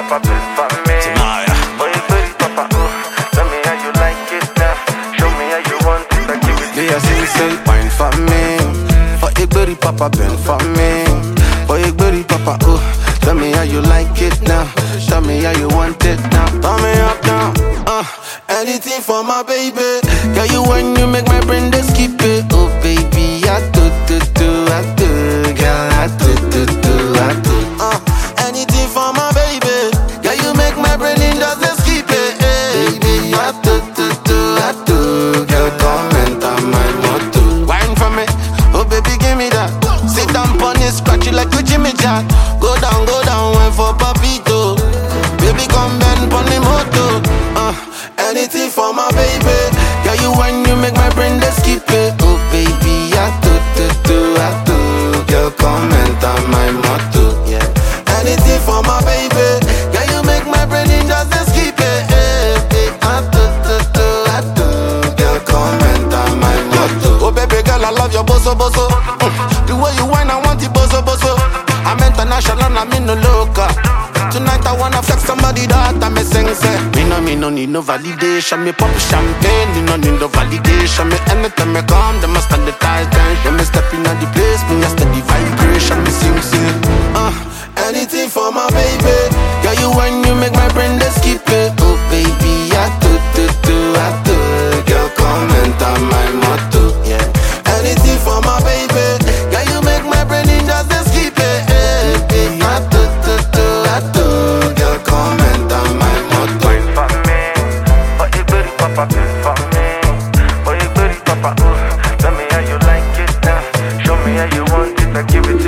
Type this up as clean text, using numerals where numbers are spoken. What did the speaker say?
papa, big for me. Tonight. Boy, booty, papa, tell me how you like it now. Show me how you want it, I give it to you. They say wine for me. For a booty, papa, bend for me. For a booty, papa, tell me how you like it now. Tell me how you want it now. Turn me up now. Anything for my baby. Girl, you when you make my brain just skip it. Oh baby, I do. Girl, I do. Anything for my baby. Girl, you make my brain just skip it. Baby, I do. Girl, come enter my motor. Wine for me. Oh baby, give me that. Sit down on it, scratch it like a Jimmy Jack. Go down, wine for papito. Baby, come bend on the motor. Anything for my baby. Girl, you when you make my brain just skip it. Oh baby, I do. Girl, come enter my motor. Yeah. Anything for my baby. Girl, you make my brain just skip it. I do. Girl, come enter my motor. Oh baby girl, I love your boso. The way you whine, I want it boso. I'm international, I'm in the local. Tonight I wanna flex somebody that I me sing say. Me no need no validation. Me pop champagne, me no need no validation. Me anytime me come, them must stand the tight. When me step in the place, me a steady vibration. Me sing. Anything for my baby. Girl, you when you make my brain just skip it. Oh baby, I do. Girl, come enter my motor. Yeah. Anything for my baby. Girl, you make my brain just skip it. I do. Girl, come enter my motor. Wine for me. Boy, you booty, papa, big for me. Boy, you booty, papa, tell me how you like it now. Show me how you want it, I give it to you.